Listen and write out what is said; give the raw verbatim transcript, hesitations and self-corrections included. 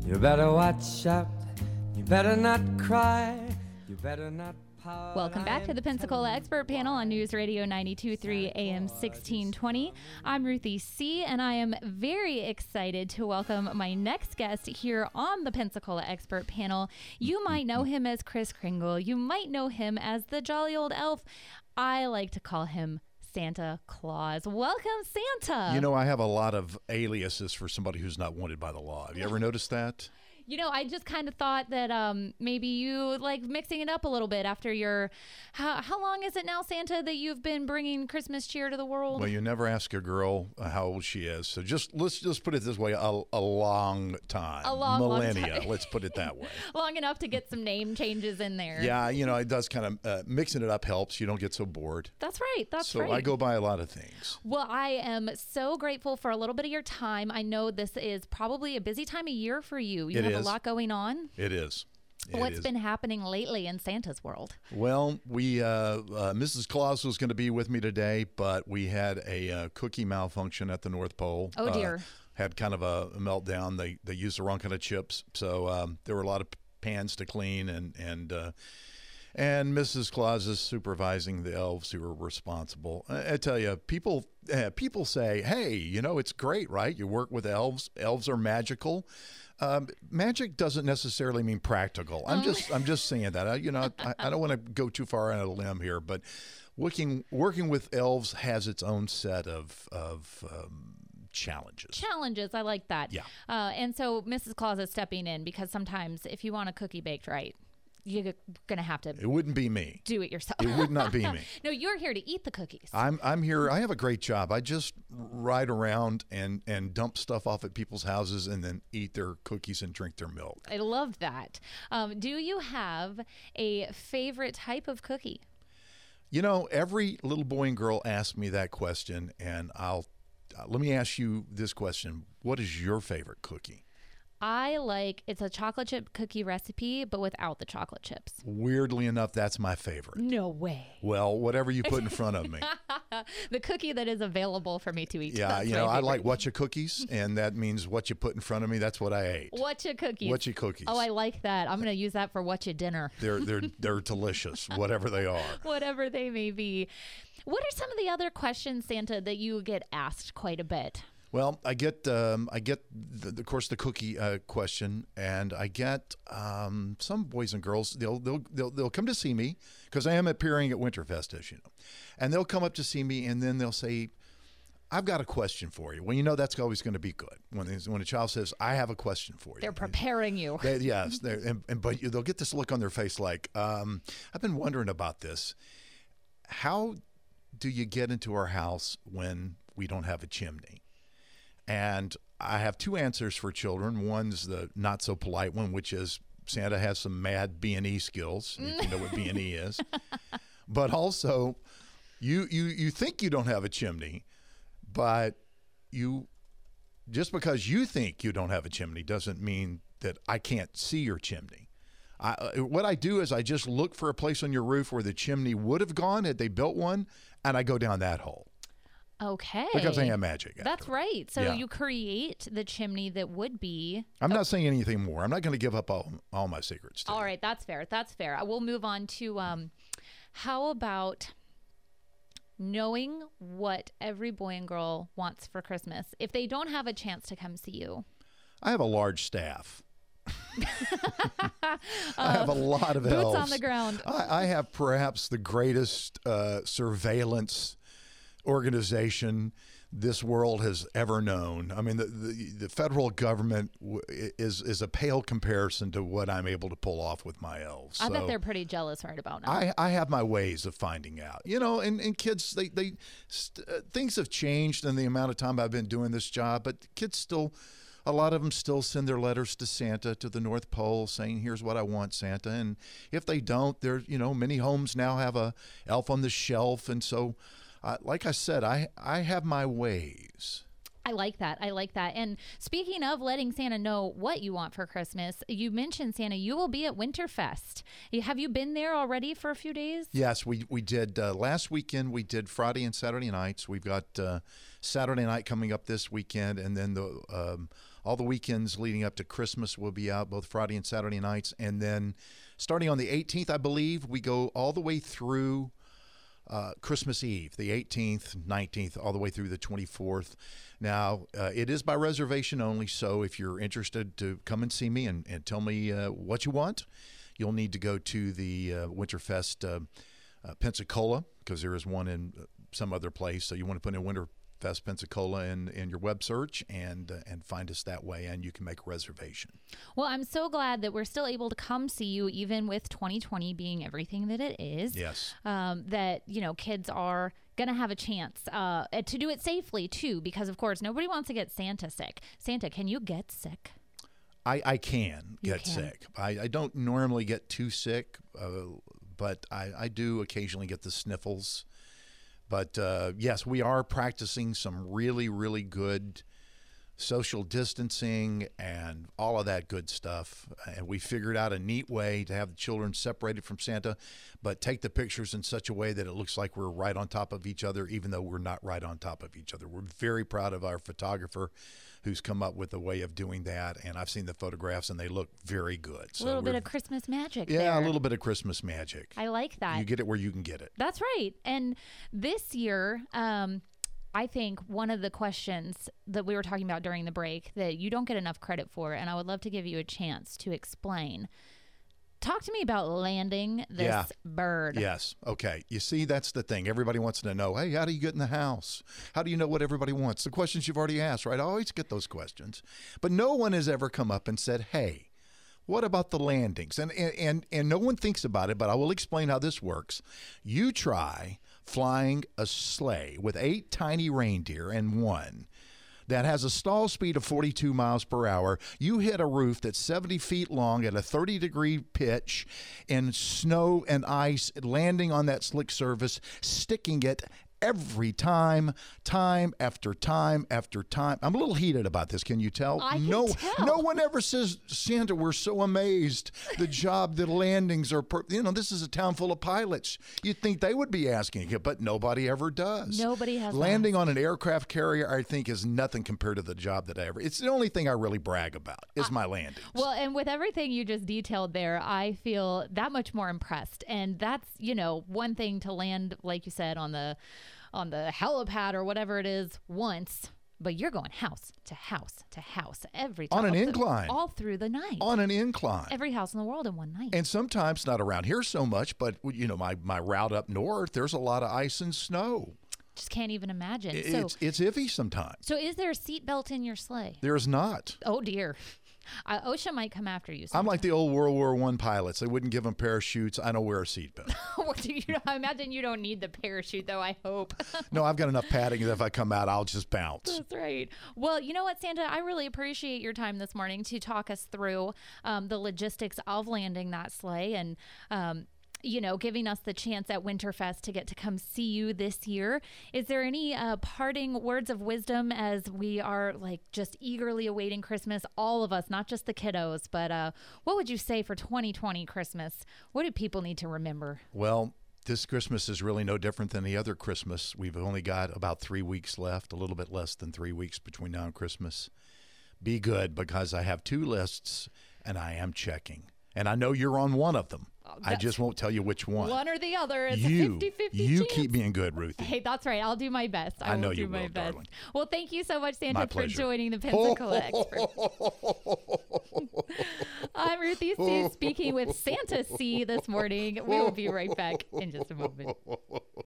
You better watch out. You better not cry. You better not pout. Welcome back to the Pensacola Expert Panel on News Radio ninety-two point three A M sixteen twenty. I'm Ruthie C., and I am very excited to welcome my next guest here on the Pensacola Expert Panel. You might know him as Kris Kringle. You might know him as the jolly old elf. I like to call him Santa Claus. Welcome, Santa. You know, I have a lot of aliases for somebody who's not wanted by the law. Have you ever noticed that? You know, I just kind of thought that um, maybe you like mixing it up a little bit after your, how, how long is it now, Santa, that you've been bringing Christmas cheer to the world? Well, you never ask a girl uh, how old she is. So just let's just put it this way, a, a long time. A long, Millennia, long time. Let's put it that way. Long enough to get some name changes in there. Yeah, you know, it does kind of, uh, mixing it up helps. You don't get so bored. That's right. That's so right. So I go by a lot of things. Well, I am so grateful for a little bit of your time. I know this is probably a busy time of year for you. You it have is. a lot going on. It is. It What's is. been happening lately in Santa's world? Well, we uh, uh, Missus Claus was going to be with me today, but we had a uh, cookie malfunction at the North Pole. Oh, dear. Uh, had kind of a meltdown. They they used the wrong kind of chips, so um, there were a lot of pans to clean, and and uh, and Missus Claus is supervising the elves who are responsible. I, I tell you, people uh, people say, hey, you know, it's great, right? You work with elves. Elves are magical. Um, magic doesn't necessarily mean practical. I'm just I'm just saying that. I, you know, I, I don't want to go too far on a limb here, but working working with elves has its own set of of um, challenges. Challenges, I like that. Yeah. Uh, and so Missus Claus is stepping in because sometimes if you want a cookie baked right, you're going to have to It wouldn't be me. do it yourself. It would not be me. No, you're here to eat the cookies. I'm I'm here. I have a great job. I just ride around and and dump stuff off at people's houses and then eat their cookies and drink their milk. I love that. Um, do you have a favorite type of cookie? You know, every little boy and girl asks me that question, and I'll uh, let me ask you this question: what is your favorite cookie? I like, it's a chocolate chip cookie recipe, but without the chocolate chips. Weirdly enough, that's my favorite. No way. Well, whatever you put in front of me. The cookie that is available for me to eat. Yeah, That's you my know, I favorite. like whatcha cookies, and that means what you put in front of me. That's what I ate. Whatcha cookies. Whatcha cookies. Oh, I like that. I'm going to use that for whatcha dinner. They're they're they're delicious, whatever they are. Whatever they may be. What are some of the other questions, Santa, that you get asked quite a bit? Well, I get, um, I get, the, of course, the cookie uh, question, and I get um, some boys and girls. They'll they'll they'll, they'll come to see me because I am appearing at Winterfest, as you know, and they'll come up to see me, and then they'll say, "I've got a question for you." Well, you know that's always going to be good when when a child says, "I have a question for you." They're preparing you. They, yes, they're, and, and but you, they'll get this look on their face like, um, "I've been wondering about this. How do you get into our house when we don't have a chimney?" And I have two answers for children. One's the not so polite one, which is Santa has some mad B and E skills. If you know what B and E is. But also, you you you think you don't have a chimney, but you just because you think you don't have a chimney doesn't mean that I can't see your chimney. I, uh, what I do is I just look for a place on your roof where the chimney would have gone had they built one, and I go down that hole. Okay. Because I am magic. That's right. So Yeah. you create the chimney that would be. I'm not saying anything more. I'm not going to give up all, all my secrets to All you. right. That's fair. That's fair. We'll move on to um, how about knowing what every boy and girl wants for Christmas if they don't have a chance to come see you? I have a large staff. I have a lot of Boots elves. on the ground. I, I have perhaps the greatest uh, surveillance organization this world has ever known. I mean, the the, the federal government w- is is a pale comparison to what I'm able to pull off with my elves. I bet So they're pretty jealous right about now. I, I have my ways of finding out, you know, and, and kids, they, they st- uh, things have changed in the amount of time I've been doing this job, but kids still, a lot of them still send their letters to Santa, to the North Pole, saying, here's what I want, Santa. And if they don't, there's, you know, many homes now have a elf on the shelf. And so, uh, like I said, I, I have my ways. I like that. I like that. And speaking of letting Santa know what you want for Christmas, you mentioned, Santa, you will be at Winterfest. Have you been there already for a few days? Yes, we we did uh, last weekend. We did Friday and Saturday nights. We've got uh, Saturday night coming up this weekend, and then the um, all the weekends leading up to Christmas will be out, both Friday and Saturday nights. And then starting on the eighteenth, I believe, we go all the way through uh, Christmas Eve, the eighteenth, nineteenth, all the way through the twenty-fourth. Now, uh, it is by reservation only, so if you're interested to come and see me and, and tell me uh, what you want, you'll need to go to the uh, Winterfest uh, uh, Pensacola, because there is one in some other place. So you want to put in Winterfest Pensacola in, in your web search and uh, and find us that way, and you can make a reservation. Well, I'm so glad that we're still able to come see you, even with twenty twenty being everything that it is. Yes. Um, that, you know, kids are going to have a chance uh, to do it safely, too, because, of course, nobody wants to get Santa sick. Santa, can you get sick? I, I can You get can. sick. I, I don't normally get too sick, uh, but I, I do occasionally get the sniffles. But, uh, yes, we are practicing some really, really good social distancing and all of that good stuff. And we figured out a neat way to have the children separated from Santa, but take the pictures in such a way that it looks like we're right on top of each other, even though we're not right on top of each other. We're very proud of our photographer who's come up with a way of doing that. And I've seen the photographs and they look very good. A little bit of Christmas magic Yeah, there. a little bit of Christmas magic. I like that. You get it where you can get it. That's right. And this year, um, I think one of the questions that we were talking about during the break that you don't get enough credit for, and I would love to give you a chance to explain. Talk to me about landing this Yeah. bird. Yes. Okay. You see, that's the thing. Everybody wants to know, hey, how do you get in the house? How do you know what everybody wants? The questions you've already asked, right? I always get those questions. But no one has ever come up and said, hey, what about the landings? And, and, and, and no one thinks about it, but I will explain how this works. You try flying a sleigh with eight tiny reindeer and one that has a stall speed of forty-two miles per hour. You hit a roof that's seventy feet long at a thirty degree pitch in snow and ice, landing on that slick surface, sticking it every time, time after time after time. I'm a little heated about this. Can you tell? I can no, tell. no one ever says, Santa, we're so amazed. The job, the landings are, per-. you know, this is a town full of pilots. You'd think they would be asking it, but nobody ever does. Nobody has Landing on an aircraft carrier, I think, is nothing compared to the job that I ever. It's the only thing I really brag about is my landings. Well, and with everything you just detailed there, I feel that much more impressed. And that's, you know, one thing to land, like you said, on the on the helipad or whatever it is once, but you're going house to house to house every time. On an all through- incline. all through the night. On an incline. Every house in the world in one night. And sometimes not around here so much, but you know, my, my route up north, there's a lot of ice and snow. Just can't even imagine. It- so, It's it's iffy sometimes. so is there a seatbelt in your sleigh? There's not. Oh dear. Uh, OSHA might come after you. I'm sometime. like the old World War One pilots. They wouldn't give them parachutes. I don't wear a seatbelt. Well, do you, I imagine you don't need the parachute, though. I hope. No, I've got enough padding that if I come out, I'll just bounce. That's right. Well, you know what, Santa? I really appreciate your time this morning to talk us through um, the logistics of landing that sleigh and, um, you know, giving us the chance at Winterfest to get to come see you this year. Is there any uh, parting words of wisdom as we are like just eagerly awaiting Christmas? All of us, not just the kiddos, but uh, what would you say for twenty twenty Christmas? What do people need to remember? Well, this Christmas is really no different than the other Christmas. We've only got about three weeks left, a little bit less than three weeks between now and Christmas. Be good, because I have two lists and I am checking. And I know you're on one of them. I that's- just won't tell you which one. One or the other. It's you, a fifty-fifty you chance. keep being good, Ruthie. Hey, that's right. I'll do my best. I, I know will do you my will, best. darling. Well, thank you so much, Santa, My for pleasure. joining the Pensacola Expert. I'm Ruthie C, speaking with Santa C this morning. We will be right back in just a moment.